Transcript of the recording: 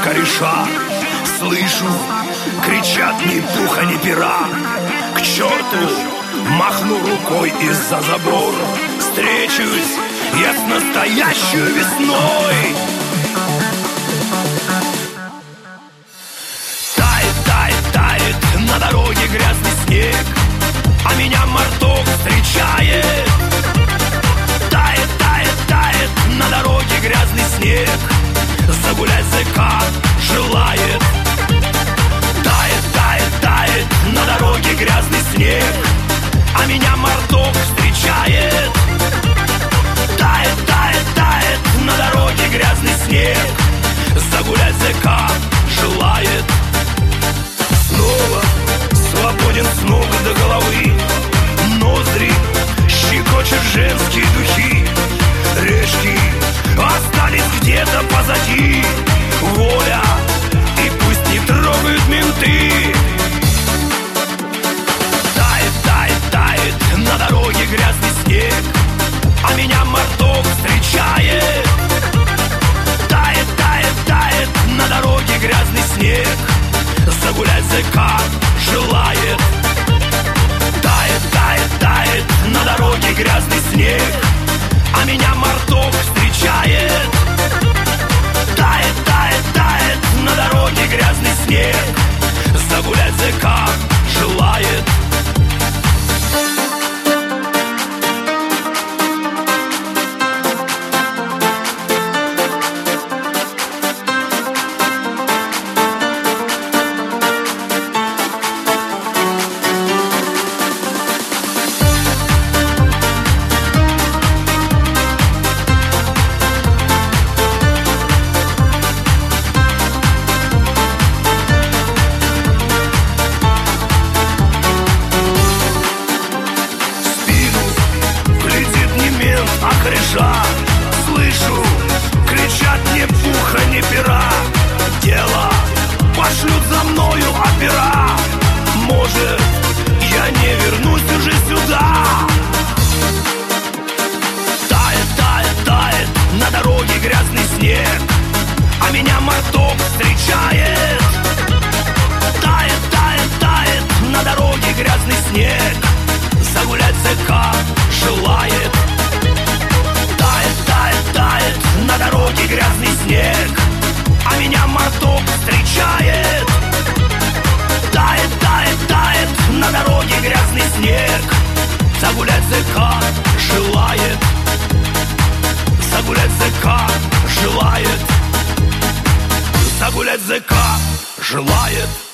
кореша. Слышу, кричат ни пуха, ни пера. К черту махну рукой из-за забора. Встречусь я с настоящей весной. Тает, тает, тает на дороге грязный снег, а меня марток встречает. Тает, тает, тает на дороге грязный снег, загулять ЗК желает. Тает, тает, тает на дороге грязный снег, а меня марток встречает. Тает, тает, тает на дороге грязный снег, загулять ЗК желает. Снова свободен с ног до головы, ноздри щекочут женские духи. Решки остались где-то позади, воля, и пусть не трогают менты. Тает, тает, тает на дороге грязный снег, а меня марток встречает. Тает, тает, тает на дороге грязный снег, загулять ЗК желает. Тает, тает, тает на дороге грязный снег, а меня марток встречает. Тает, тает, тает на дороге грязный снег, загулять ЗК желает. Слышу, кричат ни пуха, ни пера. Дело пошлют за мною опера. Может, я не вернусь уже сюда. Тает, тает, тает на дороге грязный снег, а меня марток встречает. Тает, тает, тает на дороге грязный снег, загулять ЗК желает. Тает на дороге грязный снег, а меня марток встречает. Тает, тает, тает на дороге грязный снег, загулять ЗК желает. Загулять ЗК желает. Загулять ЗК желает.